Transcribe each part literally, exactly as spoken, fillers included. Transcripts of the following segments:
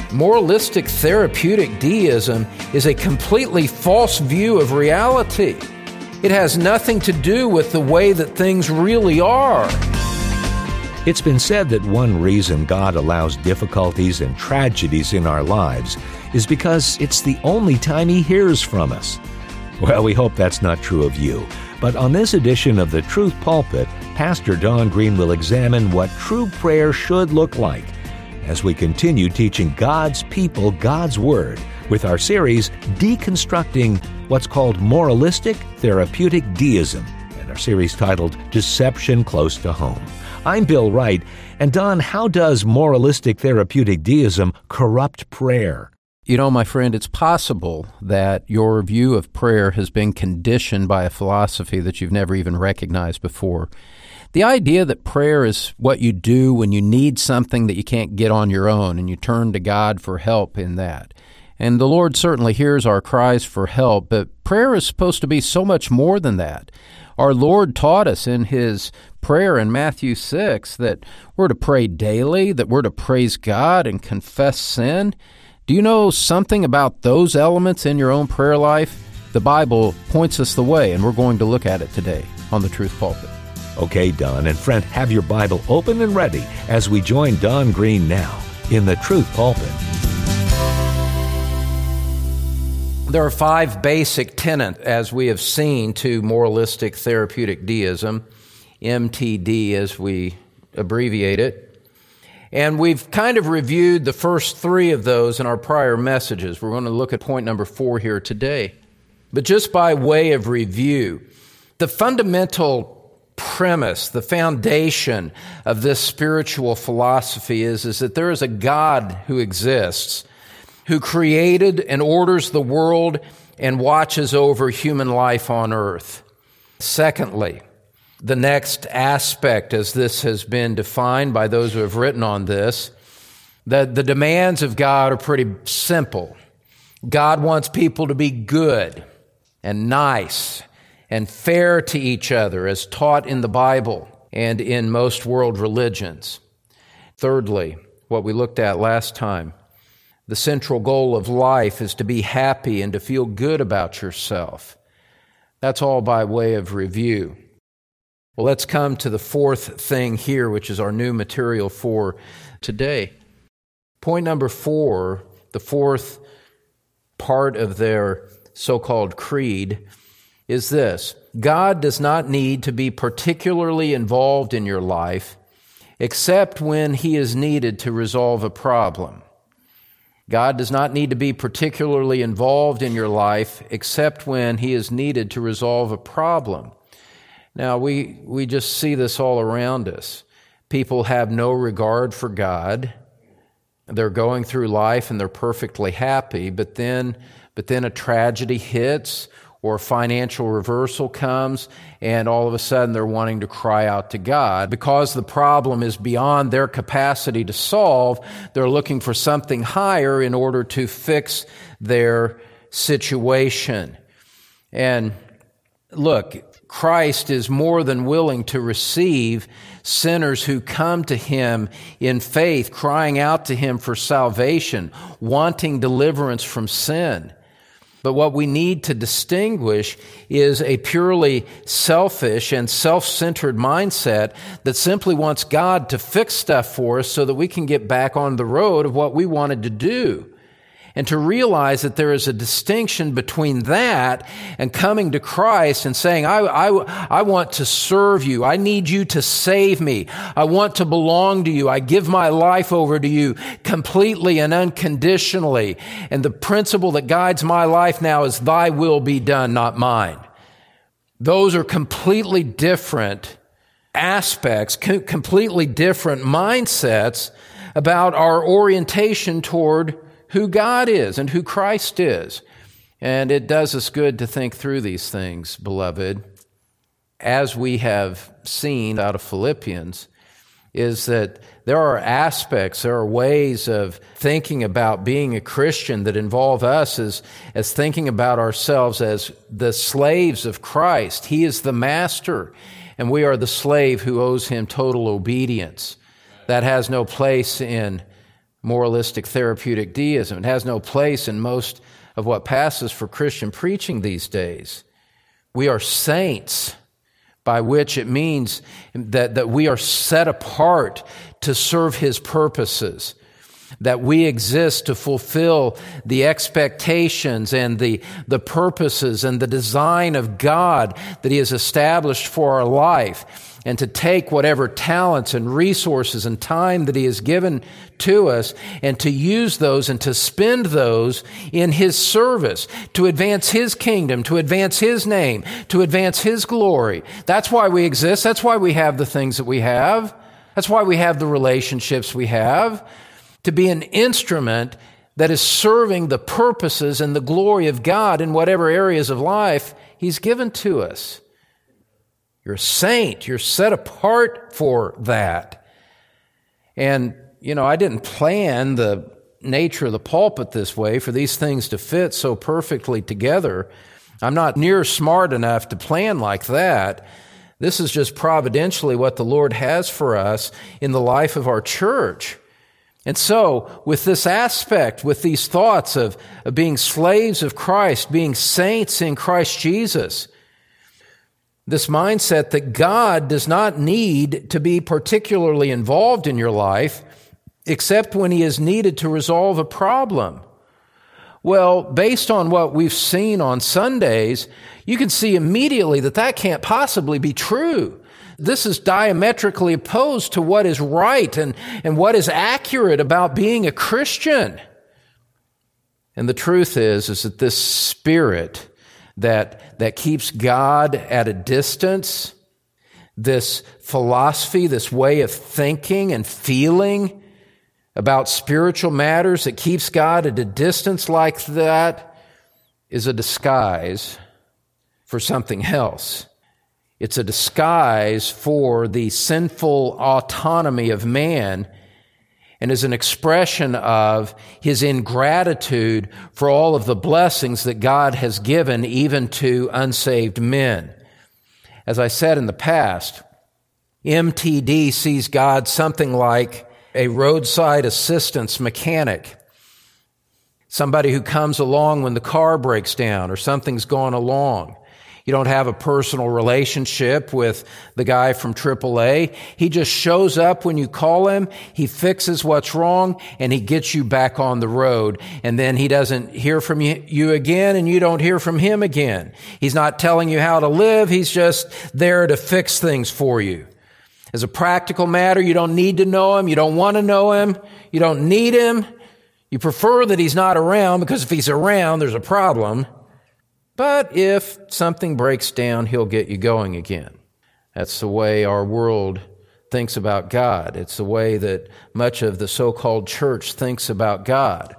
Moralistic therapeutic deism is a completely false view of reality. It has nothing to do with the way that things really are. It's been said that one reason God allows difficulties and tragedies in our lives is because it's the only time He hears from us. Well, we hope that's not true of you. But on this edition of The Truth Pulpit, Pastor Don Green will examine what true prayer should look like as we continue teaching God's people God's Word with our series Deconstructing what's called Moralistic Therapeutic Deism, and our series titled Deception Close to Home. I'm Bill Wright, and Don, how does moralistic therapeutic deism corrupt prayer? You know, my friend, it's possible that your view of prayer has been conditioned by a philosophy that you've never even recognized before. The idea that prayer is what you do when you need something that you can't get on your own, and you turn to God for help in that. And the Lord certainly hears our cries for help, but prayer is supposed to be so much more than that. Our Lord taught us in His prayer in Matthew six that we're to pray daily, that we're to praise God and confess sin. Do you know something about those elements in your own prayer life? The Bible points us the way, and we're going to look at it today on The Truth Pulpit. Okay, Don, and friend, have your Bible open and ready as we join Don Green now in The Truth Pulpit. There are five basic tenets, as we have seen, to moralistic therapeutic deism, M T D as we abbreviate it. And we've kind of reviewed the first three of those in our prior messages. We're going to look at point number four here today. But just by way of review, the fundamental premise, the foundation of this spiritual philosophy is, is that there is a God who exists, who created and orders the world and watches over human life on earth. Secondly, the next aspect, as this has been defined by those who have written on this, that the demands of God are pretty simple. God wants people to be good and nice and fair to each other, as taught in the Bible and in most world religions. Thirdly, what we looked at last time, the central goal of life is to be happy and to feel good about yourself. That's all by way of review. Well, let's come to the fourth thing here, which is our new material for today. Point number four, the fourth part of their so-called creed, is this: God does not need to be particularly involved in your life except when He is needed to resolve a problem. God does not need to be particularly involved in your life except when He is needed to resolve a problem. Now, we, we just see this all around us. People have no regard for God. They're going through life and they're perfectly happy, but then, but then a tragedy hits, or financial reversal comes, and all of a sudden they're wanting to cry out to God. Because the problem is beyond their capacity to solve, they're looking for something higher in order to fix their situation. And look, Christ is more than willing to receive sinners who come to Him in faith, crying out to Him for salvation, wanting deliverance from sin. But what we need to distinguish is a purely selfish and self-centered mindset that simply wants God to fix stuff for us so that we can get back on the road of what we wanted to do. And to realize that there is a distinction between that and coming to Christ and saying, I, I, I want to serve you. I need you to save me. I want to belong to you. I give my life over to you completely and unconditionally. And the principle that guides my life now is thy will be done, not mine. Those are completely different aspects, completely different mindsets about our orientation toward who God is and who Christ is. And it does us good to think through these things, beloved. As we have seen out of Philippians, is that there are aspects, there are ways of thinking about being a Christian that involve us as, as thinking about ourselves as the slaves of Christ. He is the master, and we are the slave who owes Him total obedience. That has no place in moralistic therapeutic deism. It has no place in most of what passes for Christian preaching these days. We are saints, by which it means that, that we are set apart to serve His purposes, that we exist to fulfill the expectations and the, the purposes and the design of God that He has established for our life, and to take whatever talents and resources and time that He has given to us and to use those and to spend those in His service, to advance His kingdom, to advance His name, to advance His glory. That's why we exist. That's why we have the things that we have. That's why we have the relationships we have, to be an instrument that is serving the purposes and the glory of God in whatever areas of life He's given to us. You're a saint. You're set apart for that. And, you know, I didn't plan the nature of the pulpit this way for these things to fit so perfectly together. I'm not near smart enough to plan like that. This is just providentially what the Lord has for us in the life of our church. And so, with this aspect, with these thoughts of, of being slaves of Christ, being saints in Christ Jesus, this mindset that God does not need to be particularly involved in your life except when He is needed to resolve a problem. Well, based on what we've seen on Sundays, you can see immediately that that can't possibly be true. This is diametrically opposed to what is right and, and what is accurate about being a Christian. And the truth is, is that this spirit that, that keeps God at a distance, this philosophy, this way of thinking and feeling about spiritual matters that keeps God at a distance like that, is a disguise for something else. It's a disguise for the sinful autonomy of man, and is an expression of his ingratitude for all of the blessings that God has given even to unsaved men. As I said in the past, M T D sees God something like a roadside assistance mechanic, somebody who comes along when the car breaks down or something's gone along. You don't have a personal relationship with the guy from triple A. He just shows up when you call him, he fixes what's wrong, and he gets you back on the road. And then he doesn't hear from you again, and you don't hear from him again. He's not telling you how to live, he's just there to fix things for you. As a practical matter, you don't need to know him, you don't want to know him, you don't need him. You prefer that he's not around, because if he's around, there's a problem. But if something breaks down, he'll get you going again. That's the way our world thinks about God. It's the way that much of the so-called church thinks about God.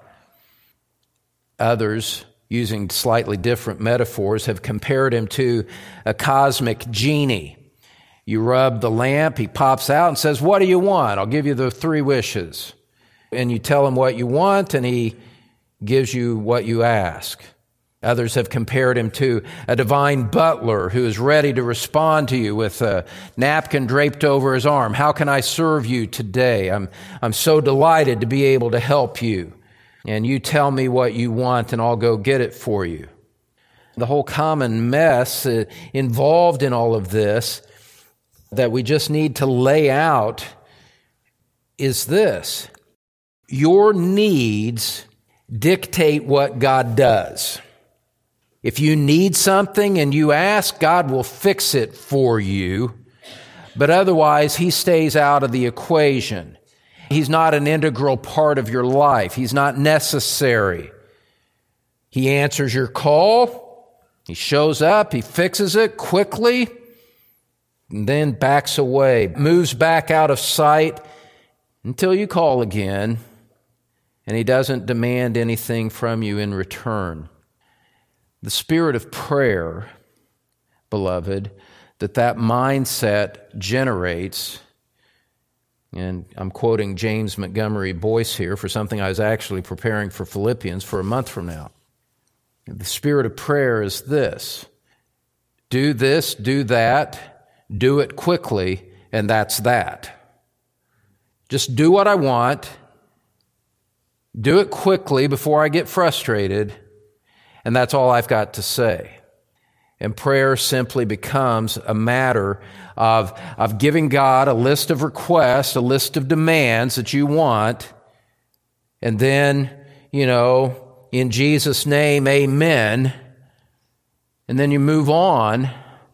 Others, using slightly different metaphors, have compared him to a cosmic genie. You rub the lamp, he pops out and says, "What do you want? I'll give you the three wishes." And you tell him what you want, and he gives you what you ask. Others have compared him to a divine butler who is ready to respond to you with a napkin draped over his arm. "How can I serve you today? I'm, I'm so delighted to be able to help you. And you tell me what you want and I'll go get it for you." The whole common mess uh, involved in all of this that we just need to lay out is this: your needs dictate what God does. If you need something and you ask, God will fix it for you. But otherwise, he stays out of the equation. He's not an integral part of your life. He's not necessary. He answers your call. He shows up. He fixes it quickly, and then backs away, moves back out of sight until you call again, and he doesn't demand anything from you in return. The spirit of prayer, beloved, that that mindset generates, and I'm quoting James Montgomery Boyce here for something I was actually preparing for Philippians for a month from now. The spirit of prayer is this: do this, do that, do it quickly, and that's that. Just do what I want, Do it quickly before I get frustrated, and that's all I've got to say. And prayer simply becomes a matter of, of giving God a list of requests, a list of demands that you want, and then, you know, in Jesus' name, amen, and then you move on,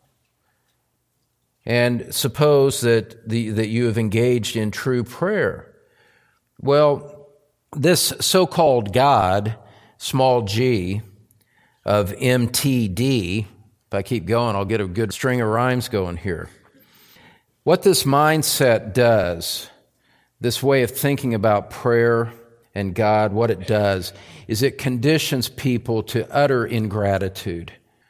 and suppose that the, that you have engaged in true prayer. Well, this so-called God, small g, of M T D, if I keep going, I'll get a good string of rhymes going here. What this mindset does, this way of thinking about prayer and God, what it does is it conditions people to utter ingratitude.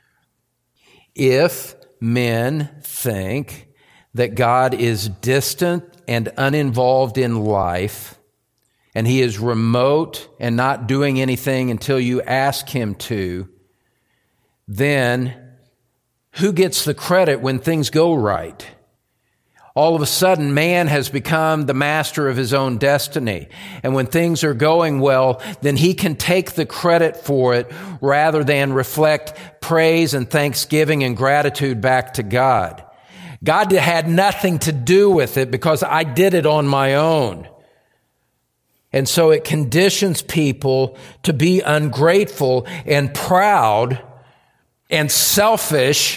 If men think that God is distant and uninvolved in life, and He is remote and not doing anything until you ask Him to, then who gets the credit when things go right? All of a sudden, man has become the master of his own destiny. And when things are going well, then he can take the credit for it rather than reflect praise and thanksgiving and gratitude back to God. God had nothing to do with it because I did it on my own. And so it conditions people to be ungrateful and proud and selfish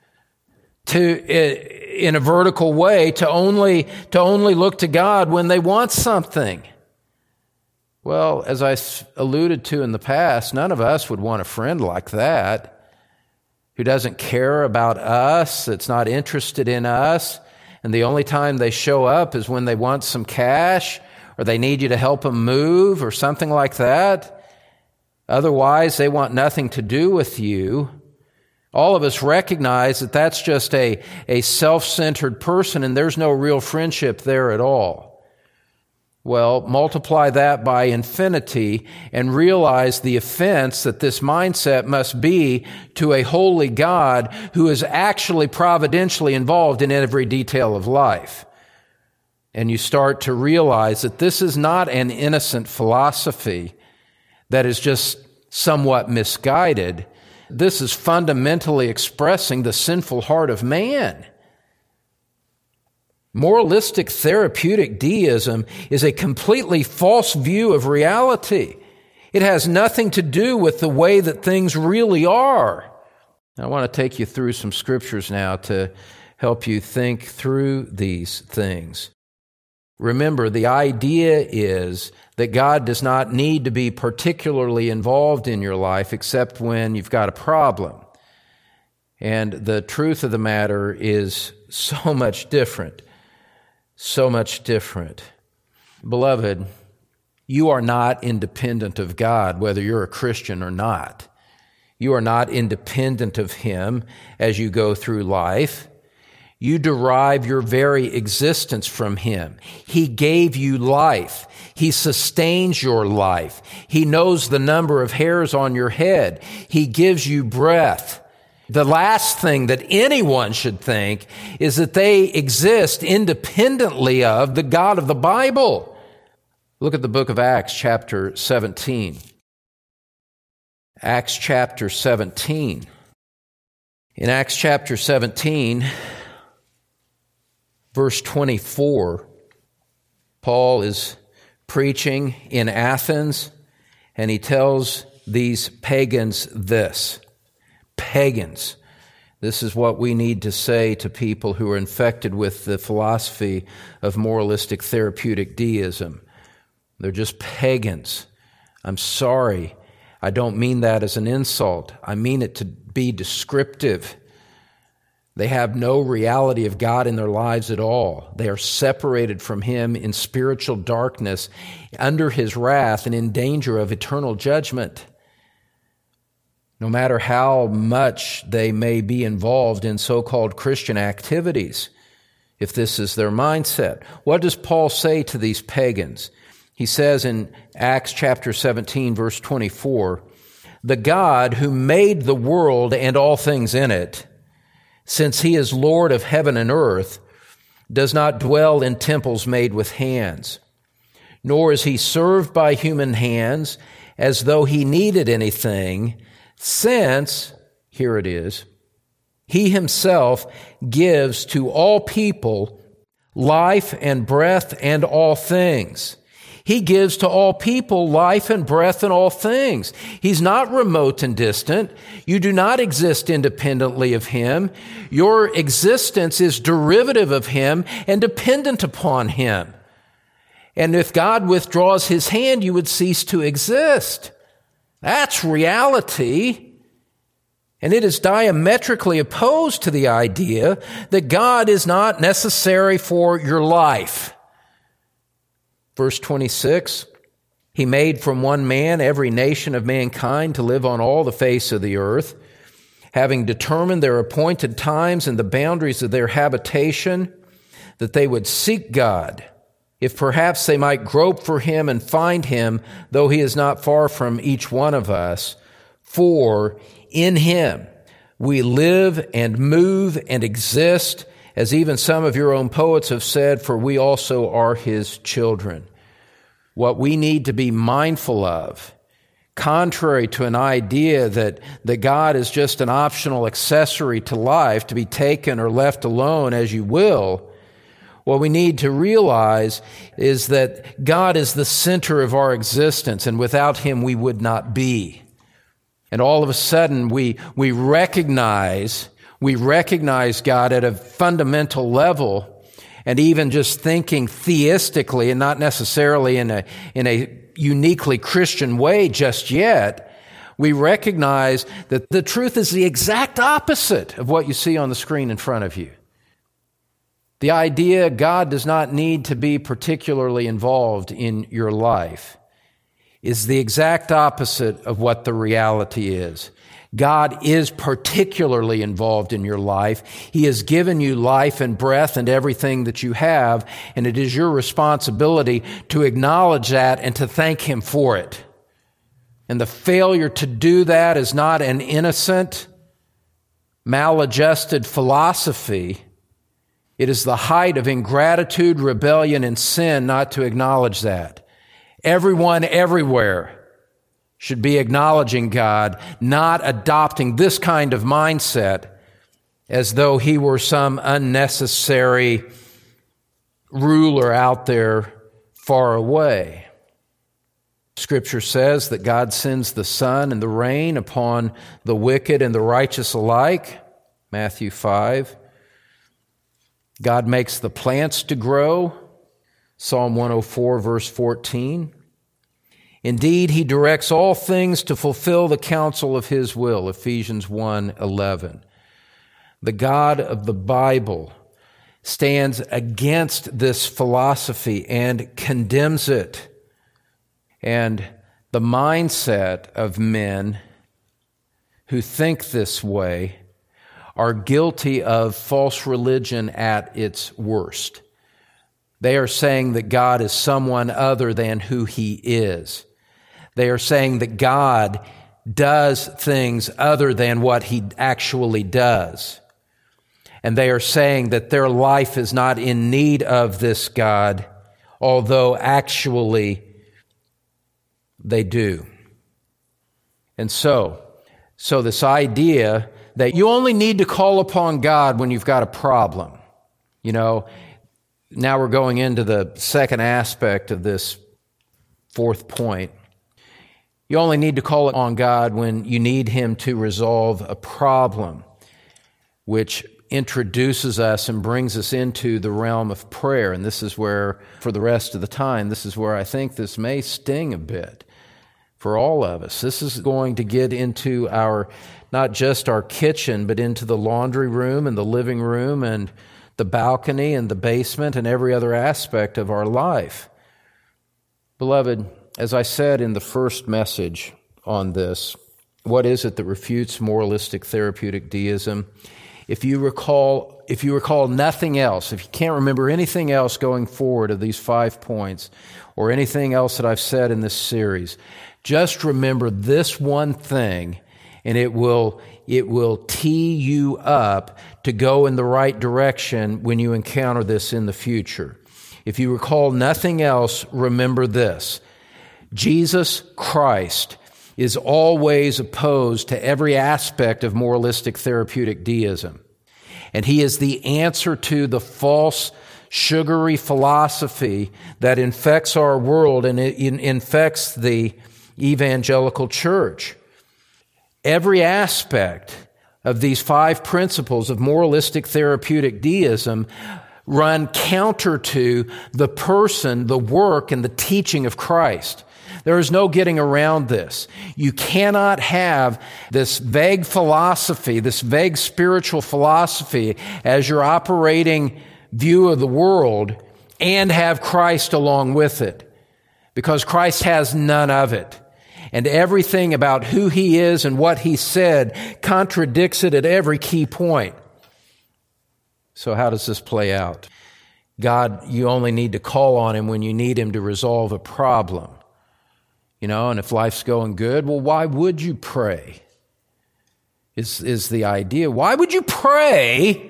to, in a vertical way, to only, to only look to God when they want something. Well, as I alluded to in the past, none of us would want a friend like that, who doesn't care about us, that's not interested in us, and the only time they show up is when they want some cash, or they need you to help them move, or something like that. Otherwise, they want nothing to do with you. All of us recognize that that's just a, a self-centered person, and there's no real friendship there at all. Well, multiply that by infinity and realize the offense that this mindset must be to a holy God who is actually providentially involved in every detail of life. And you start to realize that this is not an innocent philosophy that is just somewhat misguided. This is fundamentally expressing the sinful heart of man. Moralistic therapeutic deism is a completely false view of reality. It has nothing to do with the way that things really are. I want to take you through some scriptures now to help you think through these things. Remember, the idea is that God does not need to be particularly involved in your life except when you've got a problem. And the truth of the matter is so much different, so much different. Beloved, you are not independent of God, whether you're a Christian or not. You are not independent of Him as you go through life. You derive your very existence from Him. He gave you life. He sustains your life. He knows the number of hairs on your head. He gives you breath. The last thing that anyone should think is that they exist independently of the God of the Bible. Look at the book of Acts, chapter seventeen. Acts chapter seventeen. In Acts chapter seventeen, verse twenty-four, Paul is preaching in Athens, and he tells these pagans this. Pagans. This is what we need to say to people who are infected with the philosophy of moralistic therapeutic deism. They're just pagans. I'm sorry. I don't mean that as an insult. I mean it to be descriptive. They have no reality of God in their lives at all. They are separated from Him in spiritual darkness, under His wrath, and in danger of eternal judgment. No matter how much they may be involved in so-called Christian activities, if this is their mindset. What does Paul say to these pagans? He says in Acts chapter seventeen, verse twenty-four, "The God who made the world and all things in it, since He is Lord of heaven and earth, does not dwell in temples made with hands, nor is he served by human hands as though he needed anything, since, here it is, he himself gives to all people life and breath and all things. He gives to all people life and breath and all things. He's not remote and distant. You do not exist independently of him. Your existence is derivative of him and dependent upon him. And if God withdraws his hand, you would cease to exist. That's reality. And it is diametrically opposed to the idea that God is not necessary for your life. Verse twenty-six, he made from one man every nation of mankind to live on all the face of the earth, having determined their appointed times and the boundaries of their habitation, that they would seek God, if perhaps they might grope for him and find him, though he is not far from each one of us. For in him we live and move and exist, as even some of your own poets have said, for we also are his children. What we need to be mindful of, contrary to an idea that, that God is just an optional accessory to life to be taken or left alone as you will, what we need to realize is that God is the center of our existence, and without him we would not be. And all of a sudden we, we recognize, we recognize God at a fundamental level, and even just thinking theistically and not necessarily in a, in a uniquely Christian way just yet, we recognize that the truth is the exact opposite of what you see on the screen in front of you. The idea God does not need to be particularly involved in your life is the exact opposite of what the reality is. God is particularly involved in your life. He has given you life and breath and everything that you have, and it is your responsibility to acknowledge that and to thank him for it. And the failure to do that is not an innocent, maladjusted philosophy. It is the height of ingratitude, rebellion, and sin not to acknowledge that. Everyone everywhere should be acknowledging God, not adopting this kind of mindset as though he were some unnecessary ruler out there far away. Scripture says that God sends the sun and the rain upon the wicked and the righteous alike, Matthew five. God makes the plants to grow, Psalm one oh four, verse fourteen. Indeed, he directs all things to fulfill the counsel of his will, Ephesians one eleven. The God of the Bible stands against this philosophy and condemns it. And the mindset of men who think this way are guilty of false religion at its worst. They are saying that God is someone other than who he is. They are saying that God does things other than what he actually does. And they are saying that their life is not in need of this God, although actually they do. And so, so this idea that you only need to call upon God when you've got a problem. You know, now we're going into the second aspect of this fourth point. You only need to call on God when you need him to resolve a problem, which introduces us and brings us into the realm of prayer. And this is where, for the rest of the time, this is where I think this may sting a bit for all of us. This is going to get into our, not just our kitchen, but into the laundry room and the living room and the balcony and the basement and every other aspect of our life. Beloved, as I said in the first message on this, what is it that refutes moralistic therapeutic deism? If you recall, if you recall nothing else, if you can't remember anything else going forward of these five points or anything else that I've said in this series, just remember this one thing, and it will it will tee you up to go in the right direction when you encounter this in the future. If you recall nothing else, remember this. Jesus Christ is always opposed to every aspect of moralistic therapeutic deism. And he is the answer to the false, sugary philosophy that infects our world and it infects the evangelical church. Every aspect of these five principles of moralistic therapeutic deism run counter to the person, the work, and the teaching of Christ. There is no getting around this. You cannot have this vague philosophy, this vague spiritual philosophy as your operating view of the world and have Christ along with it, because Christ has none of it. And everything about who he is and what he said contradicts it at every key point. So how does this play out? God, you only need to call on him when you need him to resolve a problem. You know, and if life's going good, well, why would you pray? Is, is the idea. Why would you pray?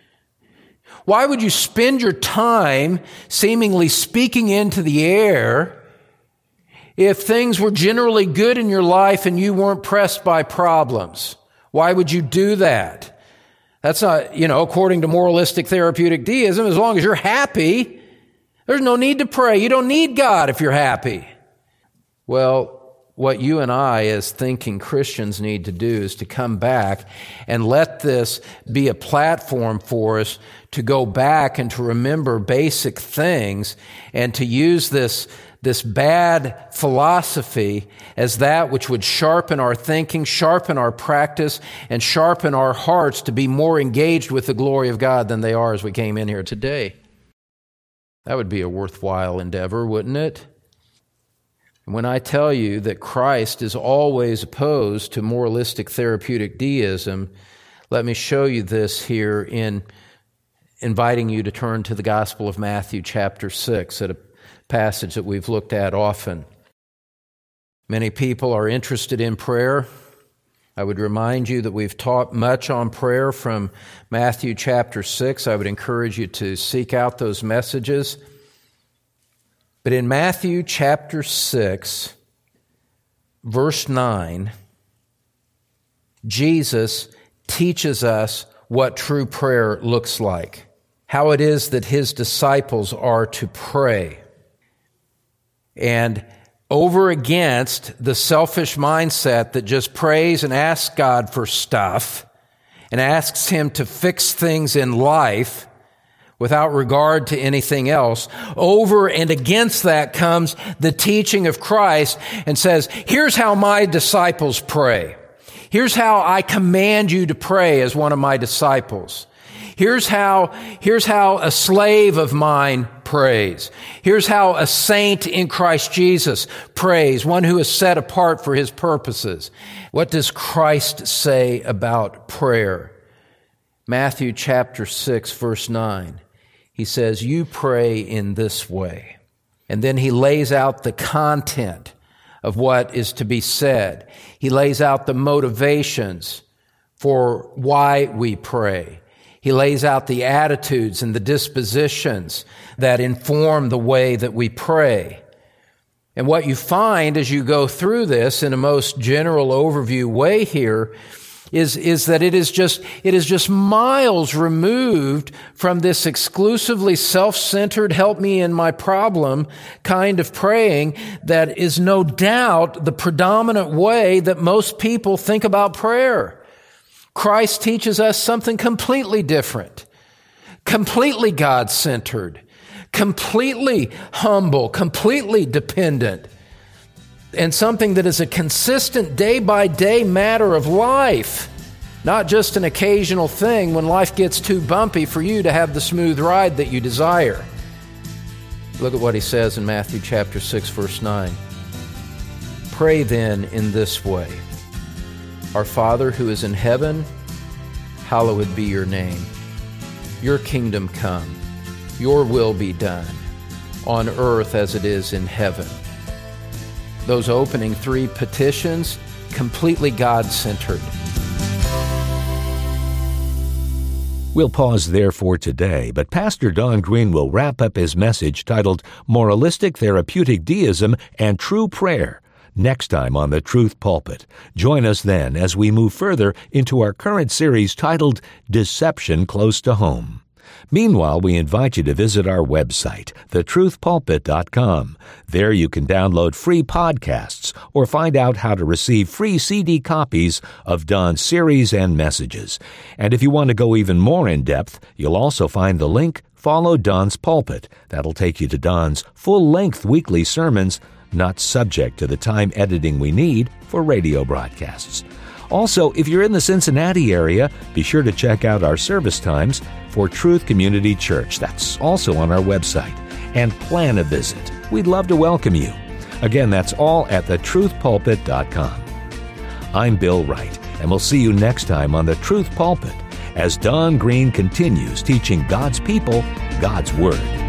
Why would you spend your time seemingly speaking into the air if things were generally good in your life and you weren't pressed by problems? Why would you do that? That's not, you know, according to moralistic therapeutic deism, as long as you're happy, there's no need to pray. You don't need God if you're happy. Well, what you and I as thinking Christians need to do is to come back and let this be a platform for us to go back and to remember basic things and to use this, this bad philosophy as that which would sharpen our thinking, sharpen our practice, and sharpen our hearts to be more engaged with the glory of God than they are as we came in here today. That would be a worthwhile endeavor, wouldn't it? When I tell you that Christ is always opposed to moralistic therapeutic deism, let me show you this here in inviting you to turn to the Gospel of Matthew chapter six, at a passage that we've looked at often. Many people are interested in prayer. I would remind you that we've taught much on prayer from Matthew chapter six. I would encourage you to seek out those messages. But in Matthew chapter six, verse nine, Jesus teaches us what true prayer looks like, how it is that his disciples are to pray. And over against the selfish mindset that just prays and asks God for stuff and asks him to fix things in life without regard to anything else, over and against that comes the teaching of Christ and says, here's how my disciples pray. Here's how I command you to pray as one of my disciples. Here's how, here's how a slave of mine prays. Here's how a saint in Christ Jesus prays, one who is set apart for his purposes. What does Christ say about prayer? Matthew chapter six, verse nine. He says, you pray in this way. And then he lays out the content of what is to be said. He lays out the motivations for why we pray. He lays out the attitudes and the dispositions that inform the way that we pray. And what you find as you go through this in a most general overview way here is, is that it is just, it is just miles removed from this exclusively self-centered, help me in my problem kind of praying that is no doubt the predominant way that most people think about prayer. Christ teaches us something completely different, completely God-centered, completely humble, completely dependent, and something that is a consistent day-by-day matter of life, not just an occasional thing when life gets too bumpy for you to have the smooth ride that you desire. Look at what he says in Matthew chapter six, verse nine. Pray then in this way. Our Father who is in heaven, hallowed be your name. Your kingdom come. Your will be done on earth as it is in heaven. Those opening three petitions, completely God-centered. We'll pause there for today, but Pastor Don Green will wrap up his message titled Moralistic Therapeutic Deism and True Prayer next time on The Truth Pulpit. Join us then as we move further into our current series titled Deception Close to Home. Meanwhile, we invite you to visit our website, the truth pulpit dot com. There you can download free podcasts or find out how to receive free C D copies of Don's series and messages. And if you want to go even more in depth, you'll also find the link Follow Don's Pulpit. That'll take you to Don's full-length weekly sermons, not subject to the time editing we need for radio broadcasts. Also, if you're in the Cincinnati area, be sure to check out our service times for Truth Community Church. That's also on our website. And plan a visit. We'd love to welcome you. Again, that's all at the truth pulpit dot com. I'm Bill Wright, and we'll see you next time on The Truth Pulpit as Don Green continues teaching God's people God's Word.